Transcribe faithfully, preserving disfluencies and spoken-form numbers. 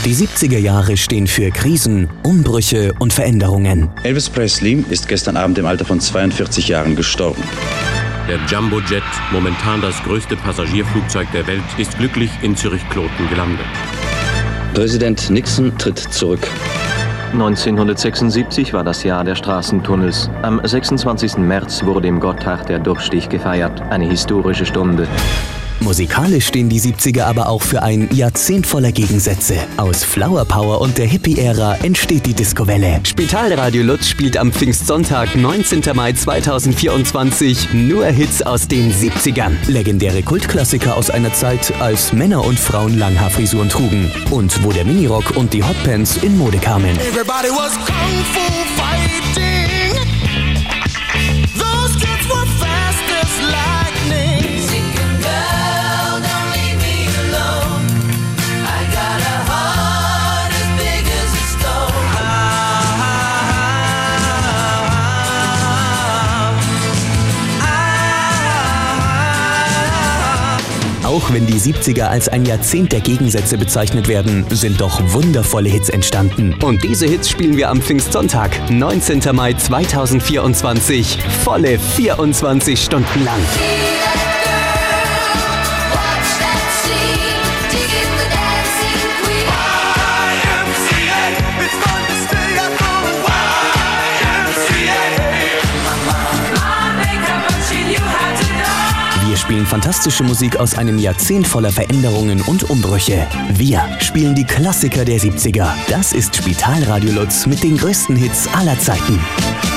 Die siebziger Jahre stehen für Krisen, Umbrüche und Veränderungen. Elvis Presley ist gestern Abend im Alter von zweiundvierzig Jahren gestorben. Der Jumbojet, momentan das größte Passagierflugzeug der Welt, ist glücklich in Zürich-Kloten gelandet. Präsident Nixon tritt zurück. neunzehnhundertsechsundsiebzig war das Jahr der Straßentunnels. Am sechsundzwanzigsten März wurde im Gotthard der Durchstich gefeiert. Eine historische Stunde. Musikalisch stehen die siebziger aber auch für ein Jahrzehnt voller Gegensätze. Aus Flower Power und der Hippie-Ära entsteht die Discowelle. Spitalradio Lutz spielt am Pfingstsonntag, neunzehnten Mai zweitausendvierundzwanzig, nur Hits aus den siebzigern. Legendäre Kultklassiker aus einer Zeit, als Männer und Frauen Langhaarfrisuren trugen und wo der Minirock und die Hotpants in Mode kamen. Everybody was kung fu fighting. Those kids were fast as lightning. Auch wenn die siebziger als ein Jahrzehnt der Gegensätze bezeichnet werden, sind doch wundervolle Hits entstanden. Und diese Hits spielen wir am Pfingstsonntag, neunzehnten Mai zweitausendvierundzwanzig, volle vierundzwanzig Stunden lang. Wir spielen fantastische Musik aus einem Jahrzehnt voller Veränderungen und Umbrüche. Wir spielen die Klassiker der siebziger. Das ist Spitalradio Lutz mit den größten Hits aller Zeiten.